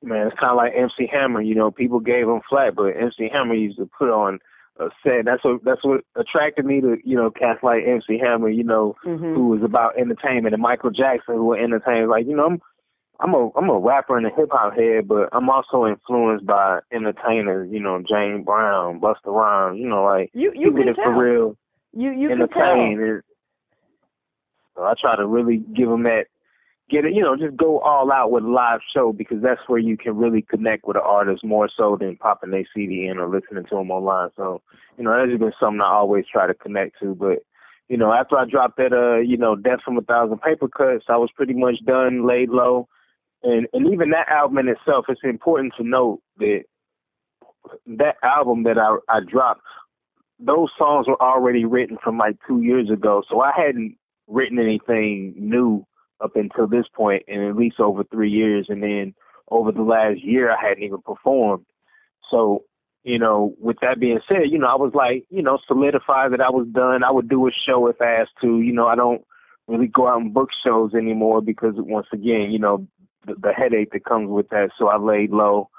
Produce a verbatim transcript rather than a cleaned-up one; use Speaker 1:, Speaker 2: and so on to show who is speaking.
Speaker 1: Man, it's kind of like M C Hammer. You know, people gave him flack, but M C Hammer used to put on a set. That's what that's what attracted me to, you know, cats like M C Hammer. You know,
Speaker 2: mm-hmm.
Speaker 1: who was about entertainment, and Michael Jackson, who were entertainers. Like, you know, I'm I'm a I'm a rapper and a hip hop head, but I'm also influenced by entertainers. You know, James Brown, Busta Rhymes. You know, like
Speaker 2: you you
Speaker 1: people
Speaker 2: can
Speaker 1: that
Speaker 2: tell.
Speaker 1: for real
Speaker 2: You you
Speaker 1: entertain.
Speaker 2: can tell.
Speaker 1: So I try to really give them that. Get it, you know, just go all out with a live show, because that's where you can really connect with an artist more so than popping their C D in or listening to them online. So, you know, that's just been something I always try to connect to. But, you know, after I dropped that, uh, you know, Death from a Thousand Paper Cuts, I was pretty much done, laid low. And, and even that album in itself, it's important to note that that album that I, I dropped, those songs were already written from like two years ago. So I hadn't written anything new up until this point in at least over three years. And then over the last year, I hadn't even performed. So, you know, with that being said, you know, I was like, you know, solidify that I was done. I would do a show if asked to. You know, I don't really go out and book shows anymore because, once again, you know, the, the headache that comes with that. So I laid low.